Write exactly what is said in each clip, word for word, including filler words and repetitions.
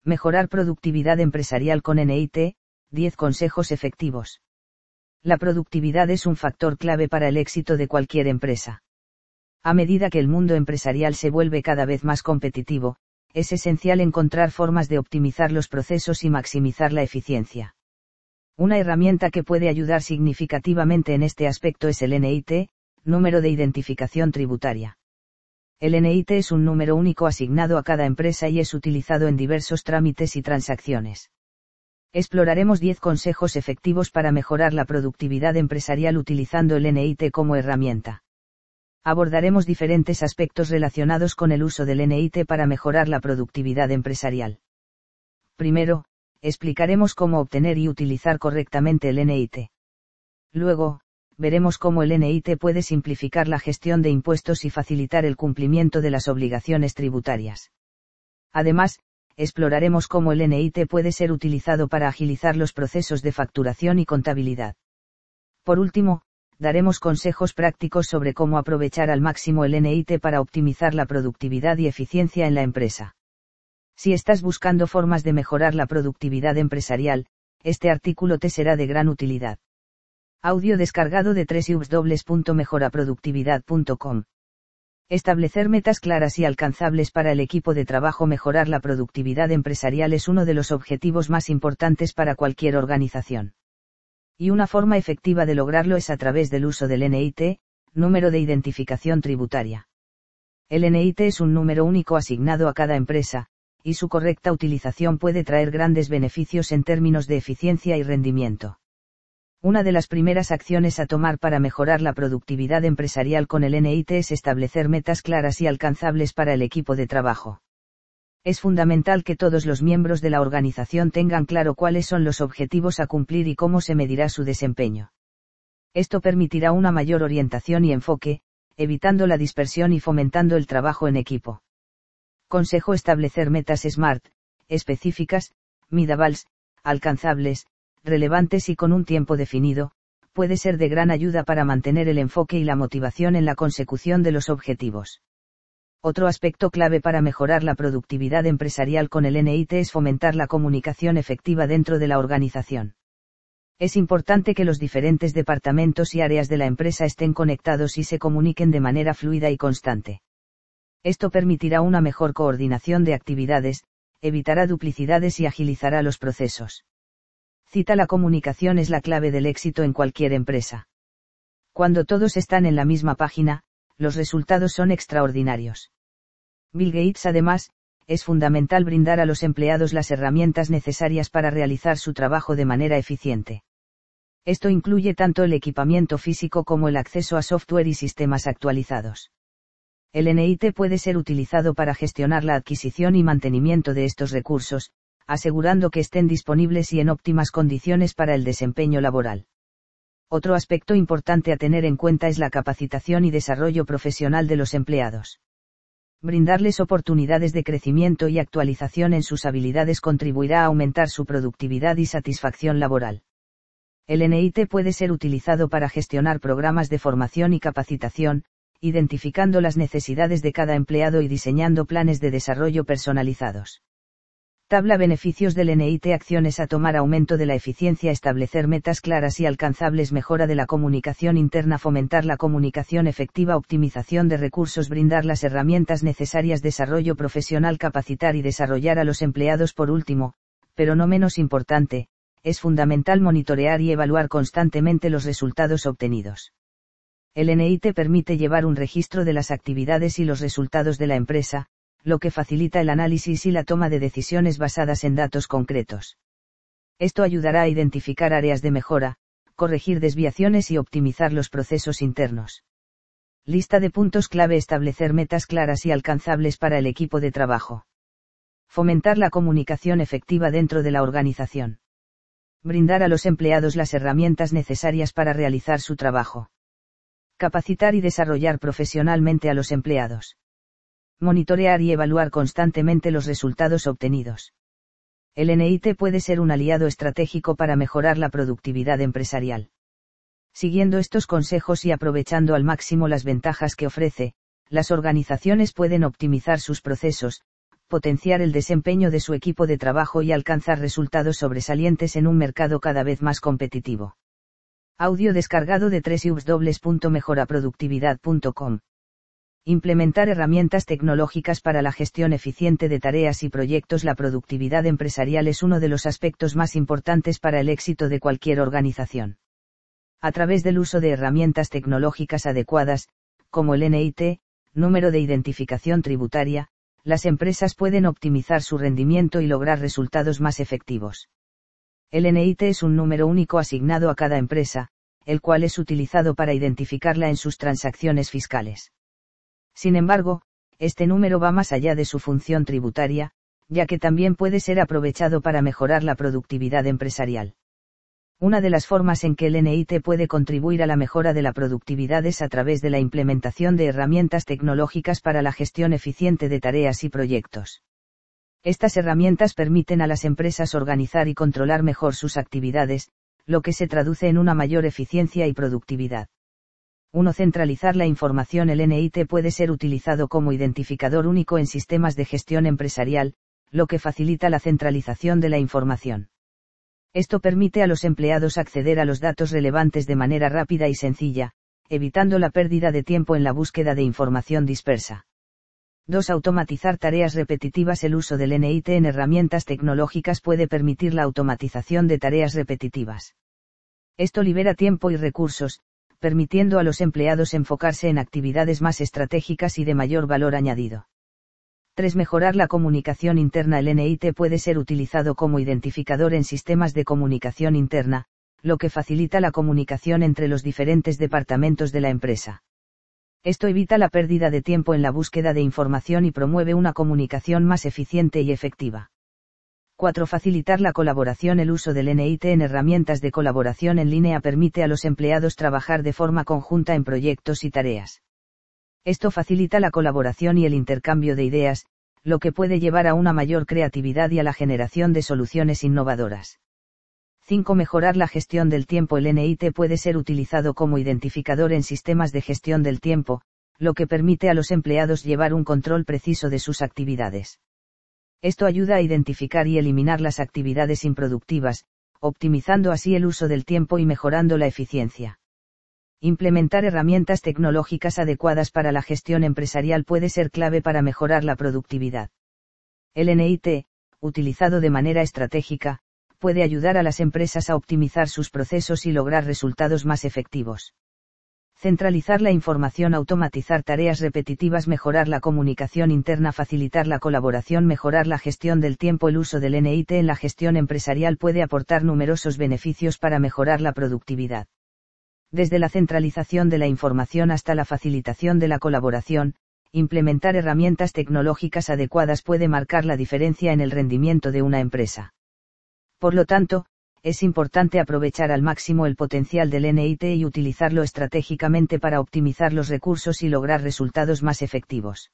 Mejorar productividad empresarial con N I T, diez consejos efectivos. La productividad es un factor clave para el éxito de cualquier empresa. A medida que el mundo empresarial se vuelve cada vez más competitivo, es esencial encontrar formas de optimizar los procesos y maximizar la eficiencia. Una herramienta que puede ayudar significativamente en este aspecto es el N I T, número de identificación tributaria. El N I T es un número único asignado a cada empresa y es utilizado en diversos trámites y transacciones. Exploraremos diez consejos efectivos para mejorar la productividad empresarial utilizando el N I T como herramienta. Abordaremos diferentes aspectos relacionados con el uso del N I T para mejorar la productividad empresarial. Primero, explicaremos cómo obtener y utilizar correctamente el N I T. Luego, veremos cómo el N I T puede simplificar la gestión de impuestos y facilitar el cumplimiento de las obligaciones tributarias. Además, exploraremos cómo el N I T puede ser utilizado para agilizar los procesos de facturación y contabilidad. Por último, daremos consejos prácticos sobre cómo aprovechar al máximo el N I T para optimizar la productividad y eficiencia en la empresa. Si estás buscando formas de mejorar la productividad empresarial, este artículo te será de gran utilidad. Audio descargado de doble u doble u doble u punto mejora productividad punto com. Establecer metas claras y alcanzables para el equipo de trabajo. Mejorar la productividad empresarial es uno de los objetivos más importantes para cualquier organización. Y una forma efectiva de lograrlo es a través del uso del N I T, número de identificación tributaria. El N I T es un número único asignado a cada empresa, y su correcta utilización puede traer grandes beneficios en términos de eficiencia y rendimiento. Una de las primeras acciones a tomar para mejorar la productividad empresarial con el N I T es establecer metas claras y alcanzables para el equipo de trabajo. Es fundamental que todos los miembros de la organización tengan claro cuáles son los objetivos a cumplir y cómo se medirá su desempeño. Esto permitirá una mayor orientación y enfoque, evitando la dispersión y fomentando el trabajo en equipo. Consejo: establecer metas SMART, específicas, measurable, alcanzables, relevantes y con un tiempo definido, puede ser de gran ayuda para mantener el enfoque y la motivación en la consecución de los objetivos. Otro aspecto clave para mejorar la productividad empresarial con el N I T es fomentar la comunicación efectiva dentro de la organización. Es importante que los diferentes departamentos y áreas de la empresa estén conectados y se comuniquen de manera fluida y constante. Esto permitirá una mejor coordinación de actividades, evitará duplicidades y agilizará los procesos. Cita: la comunicación es la clave del éxito en cualquier empresa. Cuando todos están en la misma página, los resultados son extraordinarios. Bill Gates. Además, es fundamental brindar a los empleados las herramientas necesarias para realizar su trabajo de manera eficiente. Esto incluye tanto el equipamiento físico como el acceso a software y sistemas actualizados. El N I T puede ser utilizado para gestionar la adquisición y mantenimiento de estos recursos, asegurando que estén disponibles y en óptimas condiciones para el desempeño laboral. Otro aspecto importante a tener en cuenta es la capacitación y desarrollo profesional de los empleados. Brindarles oportunidades de crecimiento y actualización en sus habilidades contribuirá a aumentar su productividad y satisfacción laboral. El N I T puede ser utilizado para gestionar programas de formación y capacitación, identificando las necesidades de cada empleado y diseñando planes de desarrollo personalizados. Tabla: beneficios del N I T. Acciones a tomar: aumento de la eficiencia, establecer metas claras y alcanzables, mejora de la comunicación interna, fomentar la comunicación efectiva, optimización de recursos, brindar las herramientas necesarias, desarrollo profesional, capacitar y desarrollar a los empleados. Por último, pero no menos importante, es fundamental monitorear y evaluar constantemente los resultados obtenidos. El N I T permite llevar un registro de las actividades y los resultados de la empresa, lo que facilita el análisis y la toma de decisiones basadas en datos concretos. Esto ayudará a identificar áreas de mejora, corregir desviaciones y optimizar los procesos internos. Lista de puntos clave: establecer metas claras y alcanzables para el equipo de trabajo. Fomentar la comunicación efectiva dentro de la organización. Brindar a los empleados las herramientas necesarias para realizar su trabajo. Capacitar y desarrollar profesionalmente a los empleados. Monitorear y evaluar constantemente los resultados obtenidos. El N I T puede ser un aliado estratégico para mejorar la productividad empresarial. Siguiendo estos consejos y aprovechando al máximo las ventajas que ofrece, las organizaciones pueden optimizar sus procesos, potenciar el desempeño de su equipo de trabajo y alcanzar resultados sobresalientes en un mercado cada vez más competitivo. Audio descargado de w w w punto mejora productividad punto com. Implementar herramientas tecnológicas para la gestión eficiente de tareas y proyectos. La productividad empresarial es uno de los aspectos más importantes para el éxito de cualquier organización. A través del uso de herramientas tecnológicas adecuadas, como el N I T, número de identificación tributaria, las empresas pueden optimizar su rendimiento y lograr resultados más efectivos. El N I T es un número único asignado a cada empresa, el cual es utilizado para identificarla en sus transacciones fiscales. Sin embargo, este número va más allá de su función tributaria, ya que también puede ser aprovechado para mejorar la productividad empresarial. Una de las formas en que el N I T puede contribuir a la mejora de la productividad es a través de la implementación de herramientas tecnológicas para la gestión eficiente de tareas y proyectos. Estas herramientas permiten a las empresas organizar y controlar mejor sus actividades, lo que se traduce en una mayor eficiencia y productividad. uno Centralizar la información. El N I T puede ser utilizado como identificador único en sistemas de gestión empresarial, lo que facilita la centralización de la información. Esto permite a los empleados acceder a los datos relevantes de manera rápida y sencilla, evitando la pérdida de tiempo en la búsqueda de información dispersa. dos Automatizar tareas repetitivas. El uso del N I T en herramientas tecnológicas puede permitir la automatización de tareas repetitivas. Esto libera tiempo y recursos, permitiendo a los empleados enfocarse en actividades más estratégicas y de mayor valor añadido. tres Mejorar la comunicación interna. El N I T puede ser utilizado como identificador en sistemas de comunicación interna, lo que facilita la comunicación entre los diferentes departamentos de la empresa. Esto evita la pérdida de tiempo en la búsqueda de información y promueve una comunicación más eficiente y efectiva. cuatro Facilitar la colaboración. El uso del N I T en herramientas de colaboración en línea permite a los empleados trabajar de forma conjunta en proyectos y tareas. Esto facilita la colaboración y el intercambio de ideas, lo que puede llevar a una mayor creatividad y a la generación de soluciones innovadoras. cinco Mejorar la gestión del tiempo. El N I T puede ser utilizado como identificador en sistemas de gestión del tiempo, lo que permite a los empleados llevar un control preciso de sus actividades. Esto ayuda a identificar y eliminar las actividades improductivas, optimizando así el uso del tiempo y mejorando la eficiencia. Implementar herramientas tecnológicas adecuadas para la gestión empresarial puede ser clave para mejorar la productividad. El N I T, utilizado de manera estratégica, puede ayudar a las empresas a optimizar sus procesos y lograr resultados más efectivos. Centralizar la información, automatizar tareas repetitivas, mejorar la comunicación interna, facilitar la colaboración, mejorar la gestión del tiempo. El uso del N I T en la gestión empresarial puede aportar numerosos beneficios para mejorar la productividad. Desde la centralización de la información hasta la facilitación de la colaboración, implementar herramientas tecnológicas adecuadas puede marcar la diferencia en el rendimiento de una empresa. Por lo tanto, es importante aprovechar al máximo el potencial del N I T y utilizarlo estratégicamente para optimizar los recursos y lograr resultados más efectivos.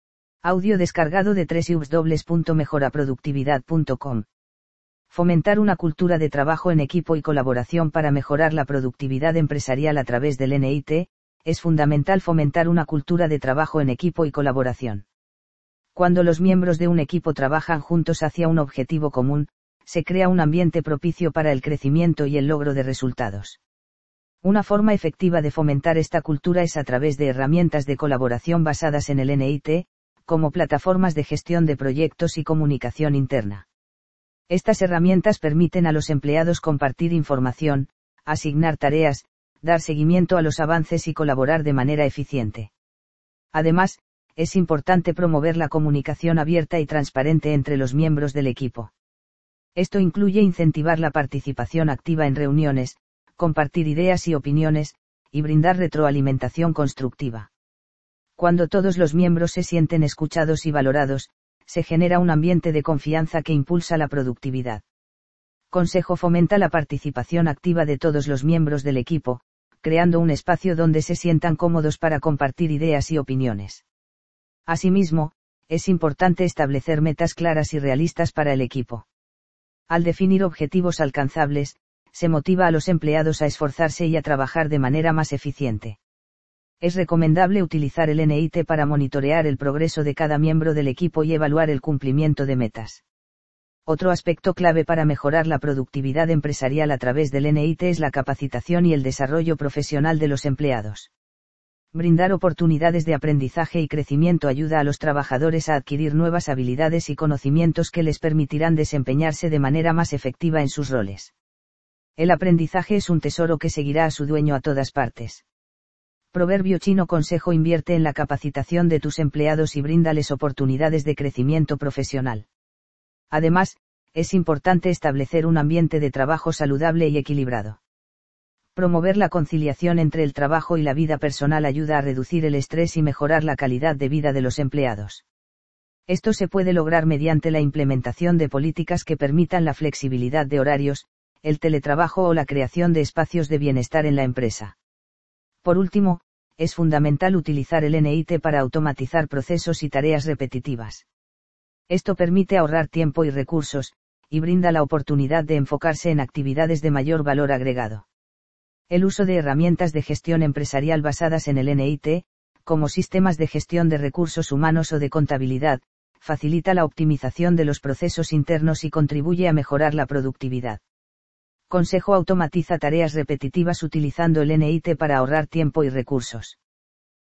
Audio descargado de w w w punto mejora productividad punto com. Fomentar una cultura de trabajo en equipo y colaboración. Para mejorar la productividad empresarial a través del N I T, es fundamental fomentar una cultura de trabajo en equipo y colaboración. Cuando los miembros de un equipo trabajan juntos hacia un objetivo común, se crea un ambiente propicio para el crecimiento y el logro de resultados. Una forma efectiva de fomentar esta cultura es a través de herramientas de colaboración basadas en el N I T, como plataformas de gestión de proyectos y comunicación interna. Estas herramientas permiten a los empleados compartir información, asignar tareas, dar seguimiento a los avances y colaborar de manera eficiente. Además, es importante promover la comunicación abierta y transparente entre los miembros del equipo. Esto incluye incentivar la participación activa en reuniones, compartir ideas y opiniones, y brindar retroalimentación constructiva. Cuando todos los miembros se sienten escuchados y valorados, se genera un ambiente de confianza que impulsa la productividad. Consejo: fomenta la participación activa de todos los miembros del equipo, creando un espacio donde se sientan cómodos para compartir ideas y opiniones. Asimismo, es importante establecer metas claras y realistas para el equipo. Al definir objetivos alcanzables, se motiva a los empleados a esforzarse y a trabajar de manera más eficiente. Es recomendable utilizar el N I T para monitorear el progreso de cada miembro del equipo y evaluar el cumplimiento de metas. Otro aspecto clave para mejorar la productividad empresarial a través del N I T es la capacitación y el desarrollo profesional de los empleados. Brindar oportunidades de aprendizaje y crecimiento ayuda a los trabajadores a adquirir nuevas habilidades y conocimientos que les permitirán desempeñarse de manera más efectiva en sus roles. El aprendizaje es un tesoro que seguirá a su dueño a todas partes. Proverbio chino: consejo: invierte en la capacitación de tus empleados y bríndales oportunidades de crecimiento profesional. Además, es importante establecer un ambiente de trabajo saludable y equilibrado. Promover la conciliación entre el trabajo y la vida personal ayuda a reducir el estrés y mejorar la calidad de vida de los empleados. Esto se puede lograr mediante la implementación de políticas que permitan la flexibilidad de horarios, el teletrabajo o la creación de espacios de bienestar en la empresa. Por último, es fundamental utilizar el N I T para automatizar procesos y tareas repetitivas. Esto permite ahorrar tiempo y recursos, y brinda la oportunidad de enfocarse en actividades de mayor valor agregado. El uso de herramientas de gestión empresarial basadas en el N I T, como sistemas de gestión de recursos humanos o de contabilidad, facilita la optimización de los procesos internos y contribuye a mejorar la productividad. Consejo: automatiza tareas repetitivas utilizando el N I T para ahorrar tiempo y recursos.